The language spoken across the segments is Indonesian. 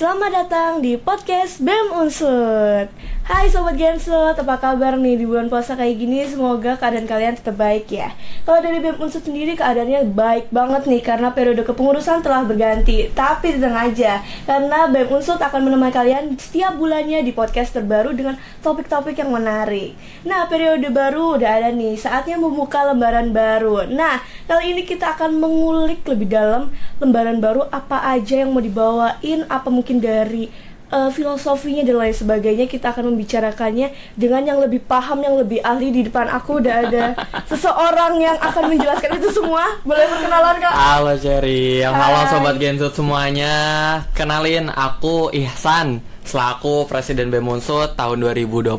Selamat datang di podcast BEM Unsut. Hai Sobat Gensut, apa kabar nih di bulan puasa kayak gini? Semoga keadaan kalian tetap baik ya. Kalau dari BEM Unsut sendiri keadaannya baik banget nih, karena periode kepengurusan telah berganti. Tapi tenang aja, karena BEM Unsut akan menemani kalian setiap bulannya di podcast terbaru dengan topik-topik yang menarik. Nah, periode baru udah ada nih, saatnya membuka lembaran baru. Nah, kali ini kita akan mengulik lebih dalam lembaran baru, apa aja yang mau dibawain, apa mungkin dari filosofinya dan lain sebagainya. Kita akan membicarakannya dengan yang lebih paham, yang lebih ahli. Di depan aku udah ada seseorang yang akan menjelaskan itu semua. Boleh perkenalan, Kak? Halo Cherry, halo Sobat Gensut semuanya. Kenalin, aku Ihsan, selaku Presiden BEM Unsut tahun 2024.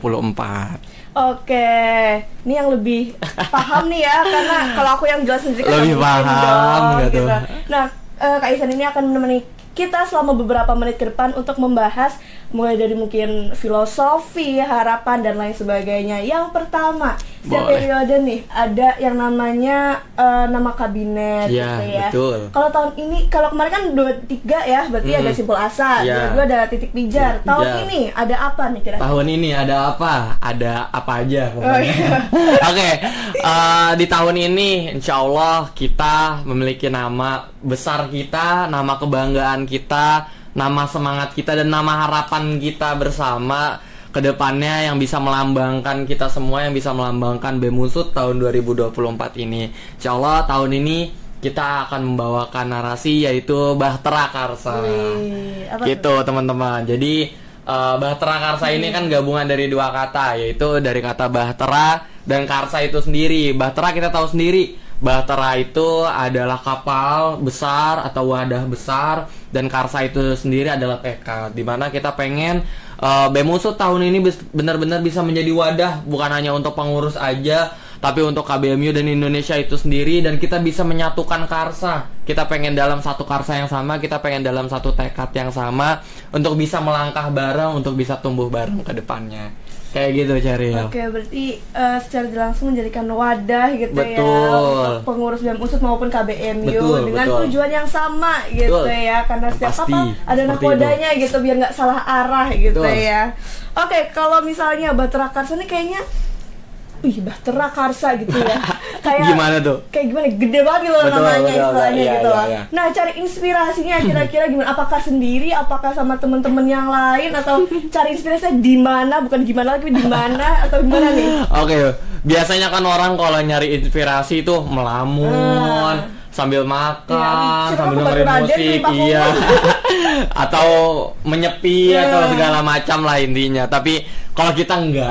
Oke, ini yang lebih paham nih ya, karena kalau aku yang jelas sendiri kan lebih paham gitu. Nah, Kak Ihsan ini akan menemani kita selama beberapa menit ke depan untuk membahas mulai dari mungkin filosofi, harapan, dan lain sebagainya. Yang pertama, setiap periode nih ada yang namanya nama kabinet ya, gitu ya. Betul. Kalau tahun ini, kalau kemarin kan 23 ya, berarti ada Simpul Asa, ya. 22 ada Titik Pijar. Tahun ini ada apa nih kira-kira? Tahun ini ada apa? Ada apa aja pokoknya. Iya. Oke, di tahun ini insya Allah kita memiliki nama besar kita, nama kebanggaan kita, nama semangat kita, dan nama harapan kita bersama ke depannya yang bisa melambangkan kita semua, yang bisa melambangkan BEM Unsut tahun 2024 ini. Insya Allah tahun ini kita akan membawakan narasi yaitu Bahtera Karsa. Gitu teman-teman. Jadi Bahtera Karsa ini kan gabungan dari dua kata, yaitu dari kata Bahtera dan Karsa itu sendiri. Bahtera kita tahu sendiri, Bahtera itu adalah kapal besar atau wadah besar, dan Karsa itu sendiri adalah tekad. Dimana kita pengen BEM Unsut tahun ini benar-benar bisa menjadi wadah, bukan hanya untuk pengurus aja, tapi untuk KBMU dan Indonesia itu sendiri. Dan kita bisa menyatukan Karsa. Kita pengen dalam satu Karsa yang sama, kita pengen dalam satu tekad yang sama, untuk bisa melangkah bareng, untuk bisa tumbuh bareng ke depannya. Kayak gitu Cherry. Oke, berarti secara langsung menjadikan wadah gitu. Betul. Ya untuk pengurus BEM Unsut maupun KBMU dengan tujuan yang sama gitu. Betul. Ya, karena setiap apa ada nakodanya gitu, biar nggak salah arah gitu. Betul. Ya. Oke, kalau misalnya Bahtera Karsa ini kayaknya Bahtera Karsa gitu ya. Kayak gimana tuh? Kayak gimana? Gede banget gitu namanya, istilahnya iya, gitu. Iya. Nah, cari inspirasinya kira-kira gimana? Apakah sendiri, apakah sama teman-teman yang lain, atau cari inspirasinya di mana? Bukan gimana lagi, di mana atau gimana nih? Oke, biasanya kan orang kalau nyari inspirasi itu melamun, sambil makan, sambil dengerin musik, iya. Atau menyepi atau segala macam lah intinya. Tapi kalau kita enggak.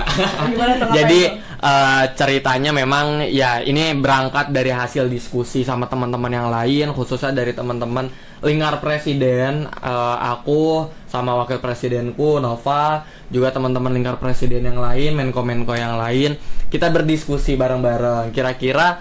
Jadi ceritanya memang ya ini berangkat dari hasil diskusi sama teman-teman yang lain, khususnya dari teman-teman lingkar presiden, aku sama wakil presidenku Nova, juga teman-teman lingkar presiden yang lain, menko-menko yang lain. Kita berdiskusi bareng-bareng. Kira-kira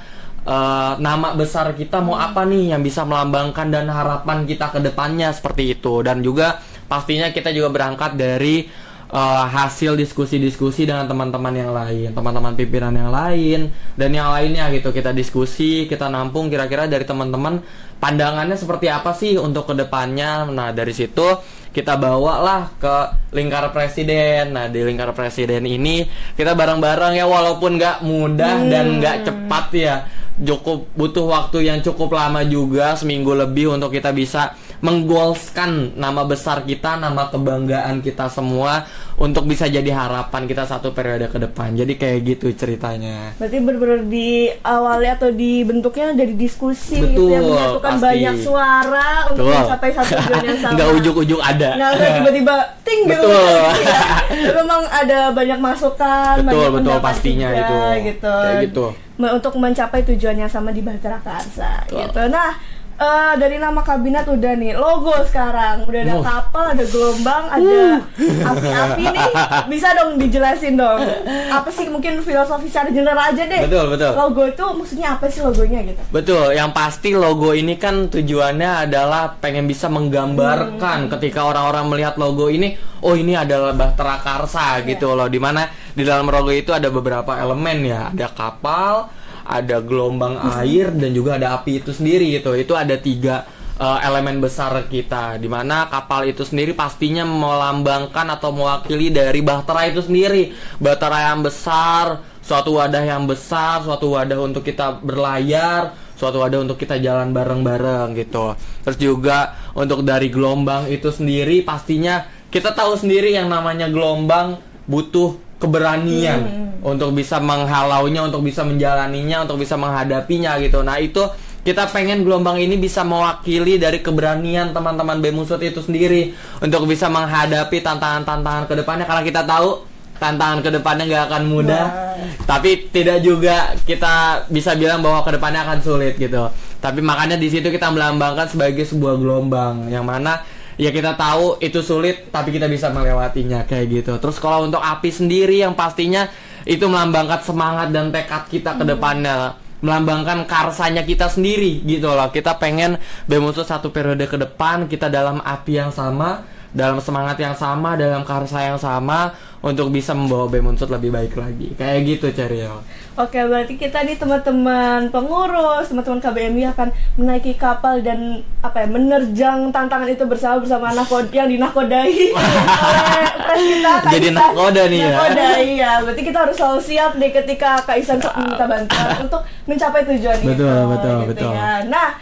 nama besar kita mau apa nih yang bisa melambangkan dan harapan kita ke depannya, seperti itu. Dan juga pastinya kita juga berangkat dari hasil diskusi-diskusi dengan teman-teman yang lain, teman-teman pimpinan yang lain, dan yang lainnya gitu. Kita diskusi, kita nampung kira-kira dari teman-teman pandangannya seperti apa sih untuk kedepannya. Nah, dari situ kita bawalah ke lingkar presiden. Nah, di lingkar presiden ini kita bareng-bareng ya, walaupun nggak mudah dan nggak cepat ya, cukup butuh waktu yang cukup lama juga, seminggu lebih, untuk kita bisa menggolskan nama besar kita, nama kebanggaan kita semua, untuk bisa jadi harapan kita satu periode ke depan. Jadi kayak gitu ceritanya. Berarti benar-benar di awalnya atau dibentuknya dari diskusi. Betul, gitu ya, menyatukan banyak suara untuk mencapai satu tujuan yang sama. Nggak ujuk-ujuk ada. Nggak tiba-tiba ting gitu. Ya. Memang ada banyak masukan, banyak betul pastinya juga, itu. Gitu. Kayak gitu. Untuk mencapai tujuan yang sama di Bahtera Karsa gitu. Nah, dari nama kabinet udah nih, logo sekarang udah ada kapal, ada gelombang, ada api-api nih. Bisa dong dijelasin dong. Apa sih mungkin filosofi secara general aja deh. Betul. Logo itu maksudnya apa sih logonya gitu? Betul, yang pasti logo ini kan tujuannya adalah pengen bisa menggambarkan ketika orang-orang melihat logo ini, oh ini adalah Bahtera Karsa gitu loh. Dimana di dalam logo itu ada beberapa elemen ya, ada kapal, ada gelombang air, dan juga ada api itu sendiri gitu. Itu ada tiga elemen besar kita, dimana kapal itu sendiri pastinya melambangkan atau mewakili dari bahtera itu sendiri, bahtera yang besar, suatu wadah yang besar, suatu wadah untuk kita berlayar, suatu wadah untuk kita jalan bareng-bareng gitu. Terus juga untuk dari gelombang itu sendiri, pastinya kita tahu sendiri yang namanya gelombang butuh keberanian untuk bisa menghalaunya, untuk bisa menjalaninya, untuk bisa menghadapinya gitu. Nah itu kita pengen gelombang ini bisa mewakili dari keberanian teman-teman BEM Unsut itu sendiri untuk bisa menghadapi tantangan-tantangan ke depannya, karena kita tahu tantangan ke depannya nggak akan mudah, tapi tidak juga kita bisa bilang bahwa ke depannya akan sulit gitu. Tapi makanya di situ kita melambangkan sebagai sebuah gelombang yang mana ya kita tahu itu sulit tapi kita bisa melewatinya kayak gitu. Terus kalau untuk api sendiri yang pastinya itu melambangkan semangat dan tekad kita ke depannya, melambangkan karsanya kita sendiri gitu loh. Kita pengen BEM Unsut satu periode ke depan kita dalam api yang sama, dalam semangat yang sama, dalam karsa yang sama untuk bisa membawa BEM Unsut lebih baik lagi. Kayak gitu Ceriel. Oke, berarti kita nih teman-teman pengurus, teman-teman KBMI akan menaiki kapal dan menerjang tantangan itu bersama yang dinakodai oleh pres kita. Jadi nakoda nih ya. Nakoda, iya. Berarti kita harus selalu siap nih ketika Kak Isan minta bantuan untuk mencapai tujuan itu. Betul. Ya. Nah,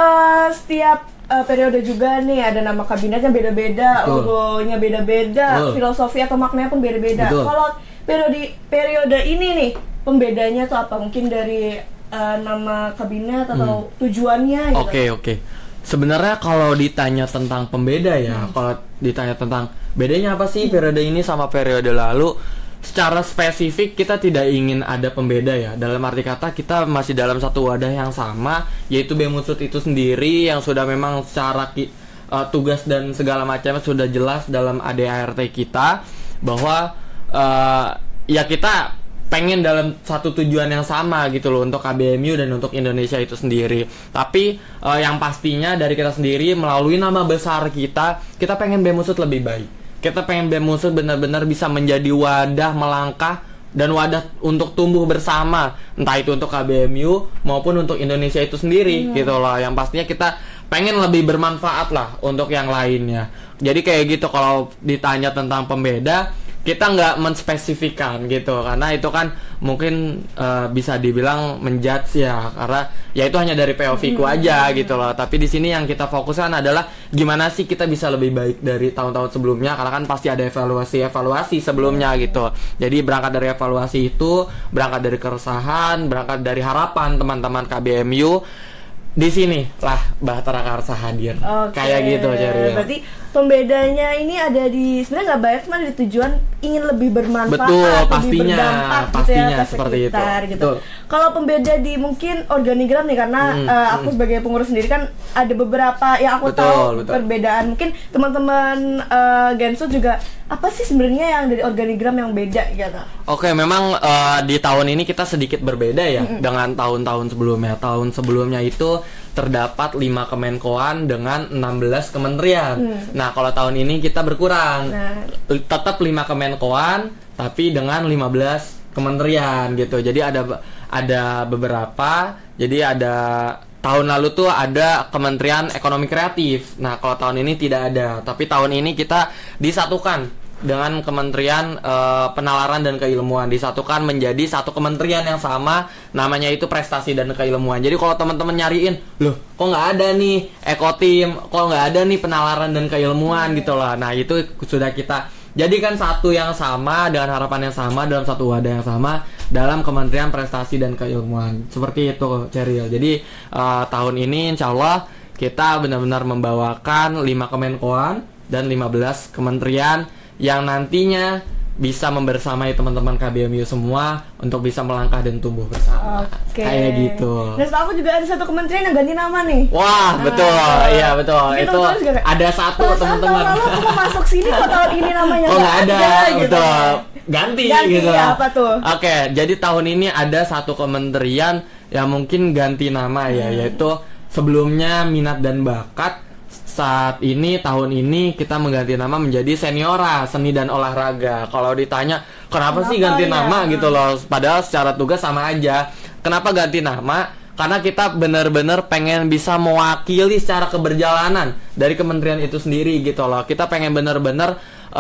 setiap periode juga nih ada nama kabinetnya beda-beda, logonya beda-beda, filosofi atau maknanya pun beda-beda. Kalau periode ini nih pembedanya tuh apa? Mungkin dari nama kabinet atau tujuannya gitu. Oke. Sebenarnya kalau ditanya tentang pembeda ya, kalau ditanya tentang bedanya apa sih periode ini sama periode lalu, secara spesifik kita tidak ingin ada pembeda ya. Dalam arti kata kita masih dalam satu wadah yang sama, yaitu BEM Unsut itu sendiri yang sudah memang secara tugas dan segala macamnya sudah jelas dalam ADART kita, bahwa ya kita pengen dalam satu tujuan yang sama gitu loh untuk KBMU dan untuk Indonesia itu sendiri. Tapi yang pastinya dari kita sendiri melalui nama besar kita pengen BEM Unsut lebih baik. Kita pengen BEM Unsut benar-benar bisa menjadi wadah melangkah dan wadah untuk tumbuh bersama, entah itu untuk KBMU maupun untuk Indonesia itu sendiri gitu loh. Yang pastinya kita pengen lebih bermanfaat lah untuk yang lainnya. Jadi kayak gitu. Kalau ditanya tentang pembeda, kita nggak menspesifikan gitu, karena itu kan mungkin bisa dibilang menjudge ya, karena ya itu hanya dari POV ku aja gitu loh. Tapi di sini yang kita fokuskan adalah gimana sih kita bisa lebih baik dari tahun-tahun sebelumnya, karena kan pasti ada evaluasi sebelumnya gitu. Jadi berangkat dari evaluasi itu, berangkat dari keresahan, berangkat dari harapan teman-teman KBMU, di sini lah Bahtera Karsa hadir. Kayak gitu Ceriel. Berarti pembedanya ini ada di sebenarnya nggak banyak, cuma di tujuan ingin lebih bermanfaat, betul, lebih berdampak pastinya gitu ya, seperti sekitar, itu. Gitu. Kalau pembeda di mungkin organigram nih, karena aku sebagai pengurus sendiri kan ada beberapa yang aku tahu perbedaan. Mungkin teman-teman Gensut juga apa sih sebenarnya yang dari organigram yang beda gitu? Oke, memang di tahun ini kita sedikit berbeda ya dengan tahun-tahun sebelumnya. Tahun sebelumnya itu terdapat 5 kemenkoan dengan 16 kementerian. Nah, kalau tahun ini kita berkurang. Tetap 5 kemenkoan tapi dengan 15 kementerian gitu. Jadi ada beberapa. Jadi ada tahun lalu tuh ada Kementerian Ekonomi Kreatif. Nah, kalau tahun ini tidak ada. Tapi tahun ini kita disatukan dengan Kementerian Penalaran dan Keilmuan, disatukan menjadi satu kementerian yang sama, namanya itu Prestasi dan Keilmuan. Jadi kalau teman-teman nyariin, loh kok nggak ada nih Ekotim, kok nggak ada nih Penalaran dan Keilmuan gitu lah. Nah itu sudah kita jadikan satu yang sama dengan harapan yang sama dalam satu wadah yang sama dalam Kementerian Prestasi dan Keilmuan. Seperti itu Ceriel. Jadi tahun ini insya Allah kita benar-benar membawakan 5 kemenkoan dan 15 kementerian yang nantinya bisa membersamai teman-teman KBMU semua untuk bisa melangkah dan tumbuh bersama. Kayak gitu. Dan aku juga ada satu kementerian yang ganti nama nih. Wah, betul. Iya, betul. Mungkin itu ada satu teman-teman. Lalu aku mau masuk sini kok tahun ini namanya nggak ada gitu. Betul. Ganti gitu. Apa tuh? Oke, jadi tahun ini ada satu kementerian yang mungkin ganti nama ya, yaitu sebelumnya Minat dan Bakat. Saat ini, tahun ini kita mengganti nama menjadi Seniora, Seni dan Olahraga. Kalau ditanya, kenapa sih ganti nama gitu loh? Padahal secara tugas sama aja. Kenapa ganti nama? karena kita benar-benar pengen bisa mewakili secara keberjalanan dari kementerian itu sendiri gitu loh. Kita pengen benar-benar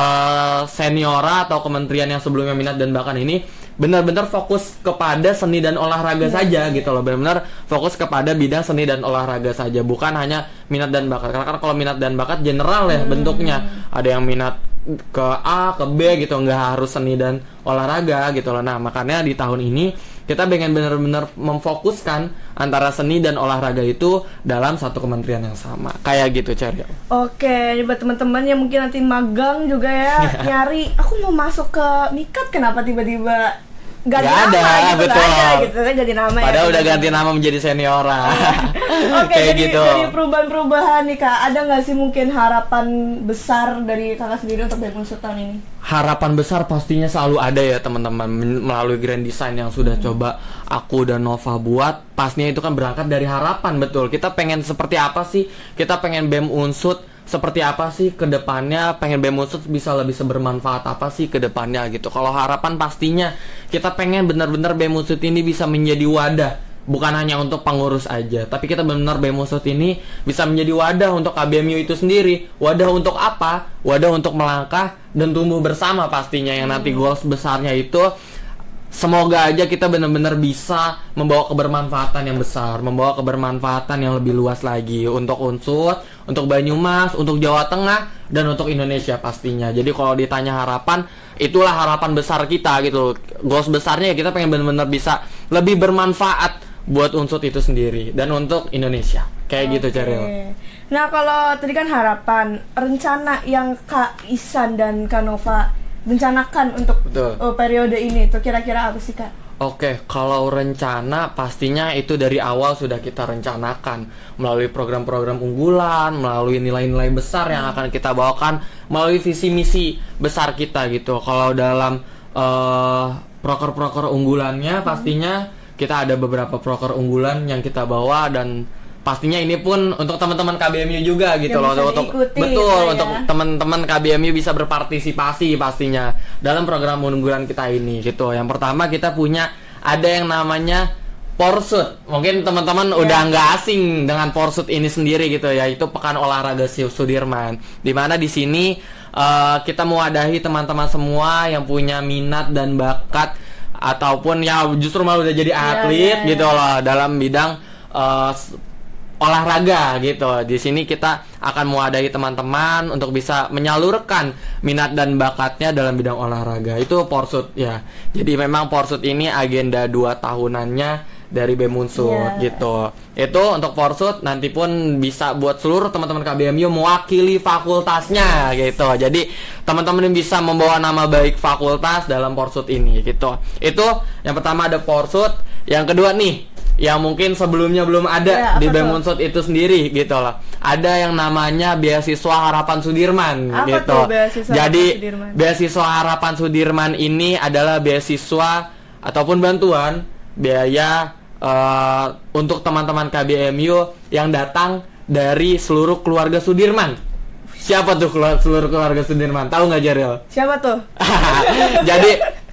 seniora atau kementerian yang sebelumnya minat dan bakat ini benar-benar fokus kepada seni dan olahraga saja gitu loh. Benar-benar fokus kepada bidang seni dan olahraga saja, bukan hanya minat dan bakat. Karena kan kalau minat dan bakat general ya bentuknya. Ada yang minat ke A, ke B gitu, nggak harus seni dan olahraga gitu loh. Nah, makanya di tahun ini kita pengen benar-benar memfokuskan antara seni dan olahraga itu dalam satu kementerian yang sama. Kayak gitu, Ceril. Oke, buat teman-teman yang mungkin nanti magang juga ya, nyari aku mau masuk ke Mikat, kenapa tiba-tiba ganti Gak nama ada, gitu, betul. aja gitu kan, ganti nama. Padahal ya, udah ganti nama menjadi seniora. Oke, Kayak jadi gitu. dari perubahan-perubahan nih Kak, ada nggak sih mungkin harapan besar dari Kakak sendiri untuk BEM Unsur tahun ini? Harapan besar pastinya selalu ada ya teman-teman, melalui grand design yang sudah coba aku dan Nova buat. Pastinya itu kan berangkat dari harapan, betul. Kita pengen seperti apa sih? Kita pengen BEM Unsur seperti apa sih ke depannya, pengen BEM Unsur bisa lebih sebermanfaat apa sih ke depannya gitu. Kalau harapan pastinya kita pengen benar-benar BEM Unsur ini bisa menjadi wadah, bukan hanya untuk pengurus aja, tapi kita benar-benar BEM Unsur ini bisa menjadi wadah untuk KBMU itu sendiri. Wadah untuk apa? Wadah untuk melangkah dan tumbuh bersama pastinya, yang nanti goals besarnya itu semoga aja kita benar-benar bisa membawa kebermanfaatan yang besar, membawa kebermanfaatan yang lebih luas lagi untuk Unsur, untuk Banyumas, untuk Jawa Tengah, dan untuk Indonesia pastinya. Jadi kalau ditanya harapan, itulah harapan besar kita gitu. Goals besarnya ya kita pengen benar-benar bisa lebih bermanfaat buat Unsur itu sendiri dan untuk Indonesia. Kayak gitu, Ceril. Nah, kalau tadi kan harapan, rencana yang Kak Isan dan Kak Nova rencanakan untuk periode ini tuh kira-kira apa sih, Kak? Oke, kalau rencana pastinya itu dari awal sudah kita rencanakan melalui program-program unggulan, melalui nilai-nilai besar yang akan kita bawakan, melalui visi misi besar kita gitu. Kalau dalam proker-proker unggulannya pastinya kita ada beberapa proker unggulan yang kita bawa, dan pastinya ini pun untuk teman-teman KBMU juga gitu loh, untuk untuk teman-teman KBMU bisa berpartisipasi pastinya dalam program unggulan kita ini gitu. Yang pertama kita punya ada yang namanya Porsut. Mungkin teman-teman udah nggak asing dengan Porsut ini sendiri gitu ya, itu Pekan Olahraga Sudirman. Dimana di sini kita mewadahi teman-teman semua yang punya minat dan bakat ataupun ya justru malah udah jadi atlet gitu loh dalam bidang olahraga gitu. Di sini kita akan mewadahi teman-teman untuk bisa menyalurkan minat dan bakatnya dalam bidang olahraga. Itu Porsut ya. Jadi memang Porsut ini agenda 2 tahunannya dari BEM Unsur gitu. Itu untuk Porsut, nanti pun bisa buat seluruh teman-teman KBMU mewakili fakultasnya gitu. Jadi teman-teman bisa membawa nama baik fakultas dalam Porsut ini gitu. Itu yang pertama ada Porsut. Yang kedua nih, yang mungkin sebelumnya belum ada di BEM Unsur itu sendiri gitu loh. Ada yang namanya Beasiswa Harapan Sudirman gitu. Jadi Beasiswa Harapan Sudirman ini adalah beasiswa ataupun bantuan biaya untuk teman-teman KBMU yang datang dari seluruh keluarga Sudirman. Siapa tuh seluruh keluarga Sudirman? Tahu nggak, Jaril? Siapa tuh? Jadi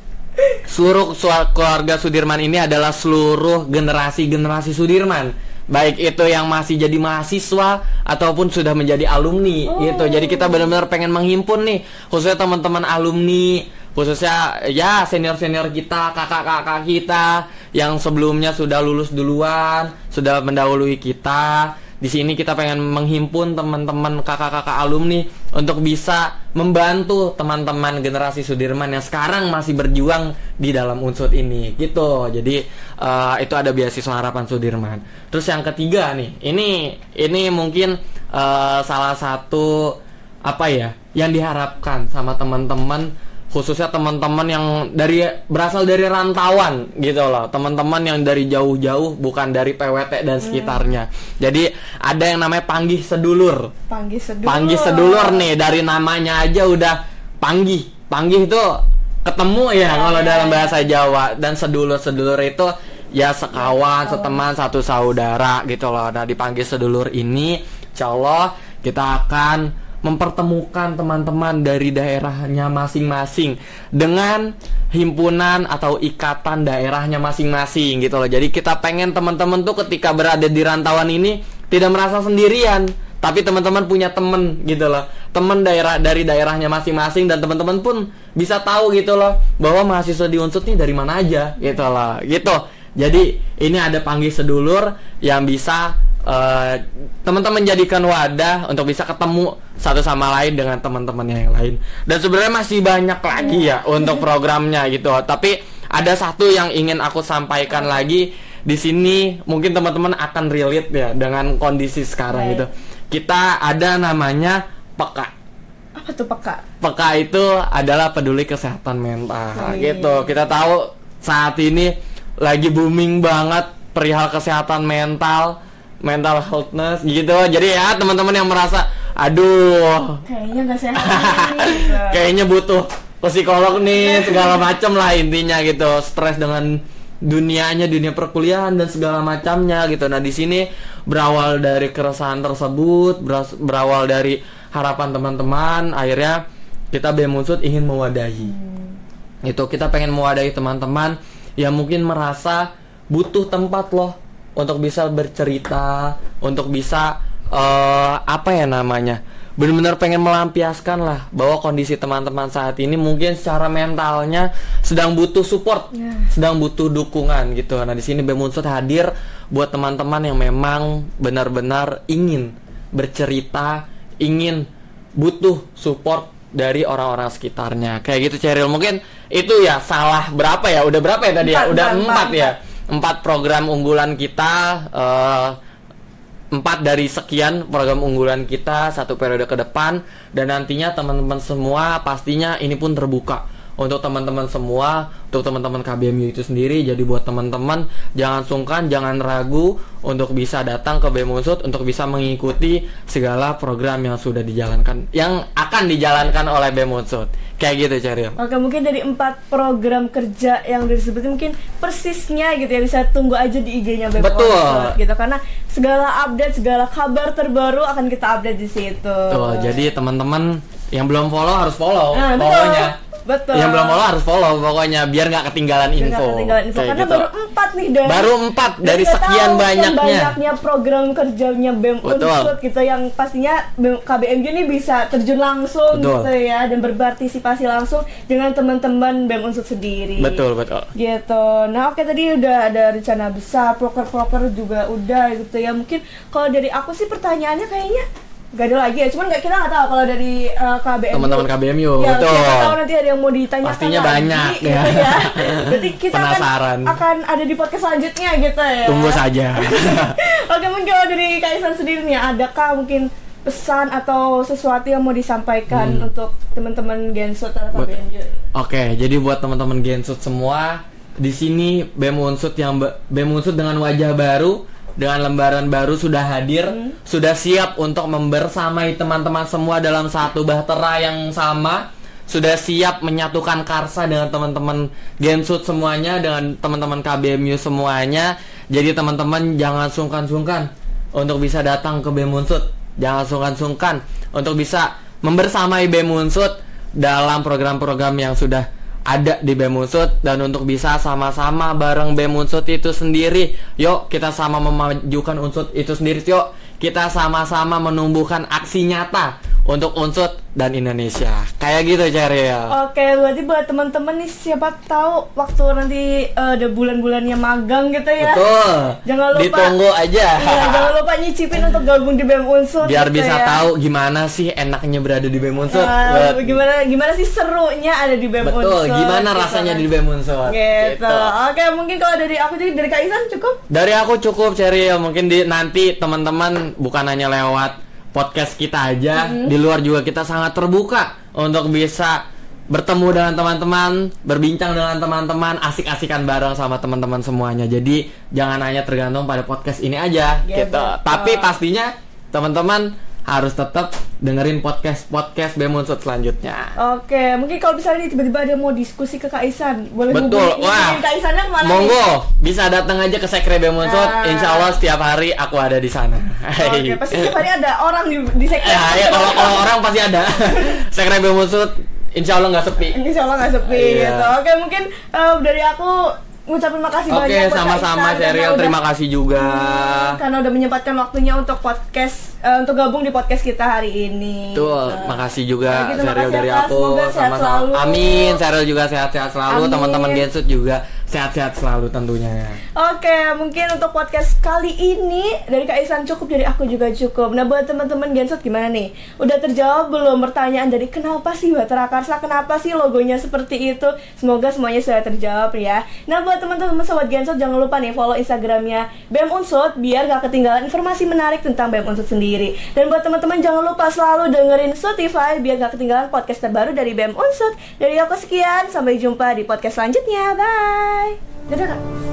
seluruh keluarga Sudirman ini adalah seluruh generasi Sudirman, baik itu yang masih jadi mahasiswa ataupun sudah menjadi alumni gitu. Jadi kita benar-benar pengen menghimpun nih, khususnya teman-teman alumni, khususnya ya senior-senior kita, kakak-kakak kita yang sebelumnya sudah lulus duluan, sudah mendahului kita. Di sini kita pengen menghimpun teman-teman kakak-kakak alumni untuk bisa membantu teman-teman generasi Sudirman yang sekarang masih berjuang di dalam Unsur ini gitu. Jadi itu ada Beasiswa Harapan Sudirman. Terus yang ketiga nih, ini mungkin salah satu apa ya yang diharapkan sama teman-teman, khususnya teman-teman yang berasal dari rantauan gitu loh, teman-teman yang dari jauh-jauh, bukan dari PWT dan sekitarnya. Jadi ada yang namanya Panggih Sedulur. Panggih Sedulur nih, dari namanya aja udah panggih. Panggih itu ketemu ya kalau dalam bahasa Jawa, dan sedulur itu ya sekawan, seteman, satu saudara gitu loh. Nah, di Panggih Sedulur ini insyaallah kita akan mempertemukan teman-teman dari daerahnya masing-masing dengan himpunan atau ikatan daerahnya masing-masing gitu loh. Jadi kita pengen teman-teman tuh ketika berada di rantauan ini tidak merasa sendirian, tapi teman-teman punya temen gitu loh, temen dari daerahnya masing-masing, dan teman-teman pun bisa tahu gitu loh bahwa mahasiswa di Unsut nih dari mana aja gitu loh gitu. Jadi ini ada Panggih Sedulur yang bisa teman-teman jadikan wadah untuk bisa ketemu satu sama lain dengan teman-temannya yang lain. Dan sebenarnya masih banyak lagi ya untuk programnya gitu. Tapi ada satu yang ingin aku sampaikan lagi di sini, mungkin teman-teman akan relate ya dengan kondisi sekarang gitu. Kita ada namanya PEKA. Apa tuh PEKA? PEKA itu adalah peduli kesehatan mental gitu. Kita tahu saat ini lagi booming banget perihal kesehatan mental healthness gitu. Jadi ya teman-teman yang merasa aduh kayaknya gak sehat nih gitu. Kayaknya butuh psikolog nih segala macam lah intinya gitu, stres dengan dunia perkuliahan dan segala macamnya gitu. Nah di sini berawal dari keresahan tersebut, berawal dari harapan teman-teman, akhirnya kita BEM Unsut ingin mewadahi. Itu kita pengen mewadahi teman-teman yang mungkin merasa butuh tempat loh untuk bisa bercerita, untuk bisa benar-benar pengen melampiaskan lah bahwa kondisi teman-teman saat ini mungkin secara mentalnya sedang butuh support, sedang butuh dukungan gitu. Nah di sini BEM Unsut hadir buat teman-teman yang memang benar-benar ingin bercerita, ingin butuh support dari orang-orang sekitarnya. Kayak gitu Cheryl. Mungkin itu ya salah berapa ya? Udah berapa ya tadi ya? Udah 4 ya. 4 program unggulan kita, 4 dari sekian program unggulan kita 1 periode ke depan. Dan nantinya teman-teman semua pastinya ini pun terbuka untuk teman-teman semua, untuk teman-teman KBMU itu sendiri. Jadi buat teman-teman jangan sungkan, jangan ragu untuk bisa datang ke BEM Unsut untuk bisa mengikuti segala program yang sudah dijalankan, yang akan dijalankan oleh BEM Unsut. Kayak gitu Cheryl. Oke, mungkin dari 4 program kerja yang disebutin mungkin persisnya gitu ya, bisa tunggu aja di IG-nya BEM Unsut gitu, karena segala update, segala kabar terbaru akan kita update di situ. Tuh, jadi teman-teman yang belum follow harus follow, pokoknya. Betul. Yang belum follow harus follow pokoknya biar nggak ketinggalan info. Karena gitu. Baru 4 nih baru 4 dari sekian banyaknya program kerjanya BEM Unsut gitu, yang pastinya KBMU ini bisa terjun langsung gitu ya, dan berpartisipasi langsung dengan teman-teman BEM Unsut sendiri. Betul. Gitu. Nah oke, tadi udah ada rencana besar, proker juga udah gitu ya. Mungkin kalau dari aku sih pertanyaannya kayaknya gak ada lagi ya, cuman kita nggak tahu kalau dari KBMU, teman-teman KBMU ya, kita tahu nanti ada yang mau ditanyakan pastinya lagi, banyak gitu ya. Berarti kita akan ada di podcast selanjutnya gitu ya. Tunggu saja. Oke, mungkin kalau dari Kaisan sendiri nih, adakah mungkin pesan atau sesuatu yang mau disampaikan untuk teman-teman Gensut atau KBMU? Oke, jadi buat teman-teman Gensut semua, di sini BEM Unsut dengan wajah baru, dengan lembaran baru sudah hadir, sudah siap untuk membersamai teman-teman semua dalam satu bahtera yang sama, sudah siap menyatukan karsa dengan teman-teman Gensut semuanya, dengan teman-teman KBMU semuanya. Jadi teman-teman jangan sungkan-sungkan untuk bisa datang ke BEM Unsut, jangan sungkan-sungkan untuk bisa membersamai BEM Unsut dalam program-program yang sudah ada di BEM Unsut, dan untuk bisa sama-sama bareng BEM Unsut itu sendiri. Yuk kita sama memajukan Unsut itu sendiri. Yuk kita sama-sama menumbuhkan aksi nyata untuk Unsut dan Indonesia. Kayak gitu Cheryl. Oke, berarti buat teman-teman nih, siapa tahu waktu nanti ada bulan-bulannya magang gitu ya. Betul. Jangan lupa ditunggu aja. Iya, jangan lupa nyicipin untuk gabung di BEM Unsut. Biar gitu bisa ya. tahu gimana sih enaknya berada di BEM Unsut. Gimana sih serunya ada di BEM Unsut. Betul, gimana rasanya di BEM Unsut. Gitu. Oke, mungkin kalau dari aku, jadi dari Kaisan cukup? Dari aku cukup Cheryl. Mungkin nanti teman-teman bukan hanya lewat podcast kita aja, di luar juga kita sangat terbuka untuk bisa bertemu dengan teman-teman, berbincang dengan teman-teman, asik-asikan bareng sama teman-teman semuanya. Jadi jangan hanya tergantung pada podcast ini aja, gitu. Tapi pastinya teman-teman harus tetap dengerin podcast BEM Unsut selanjutnya. Oke, mungkin kalau misalnya tiba-tiba ada mau diskusi ke Kaisan, boleh betul. Wah, Kaisannya kemana? Monggo, bisa datang aja ke Sekre BEM Unsut. Insya Allah setiap hari aku ada di sana. Oke, pasti setiap hari ada orang di Sekre. Ya, kalau orang pasti ada. Sekre BEM Unsut insya Allah nggak sepi. Insya Allah nggak sepi gitu. Oke, mungkin dari aku ngucapin makasih banyak. Oke, sama-sama Sheryl, terima kasih juga karena udah menyempatkan waktunya untuk podcast, untuk gabung di podcast kita hari ini. Tuh, makasih juga gitu, Sheryl dari ya, aku. Sama-sama. Amin. Sheryl juga sehat-sehat selalu, teman-teman Gensut juga sehat-sehat selalu tentunya. Oke, mungkin untuk podcast kali ini dari Kak Ihsan cukup, dari aku juga cukup. Nah, buat teman-teman Gensut gimana nih? Udah terjawab belum pertanyaan dari kenapa sih Bahtera Karsa, kenapa sih logonya seperti itu? Semoga semuanya sudah terjawab ya. Nah, buat teman-teman sobat Gensut jangan lupa nih follow Instagramnya BEM Unsut biar gak ketinggalan informasi menarik tentang BEM Unsut sendiri. Dan buat teman-teman jangan lupa selalu dengerin Spotify biar gak ketinggalan podcast terbaru dari BEM Unsut. Dari aku sekian, sampai jumpa di podcast selanjutnya. Bye. Dadah Kak.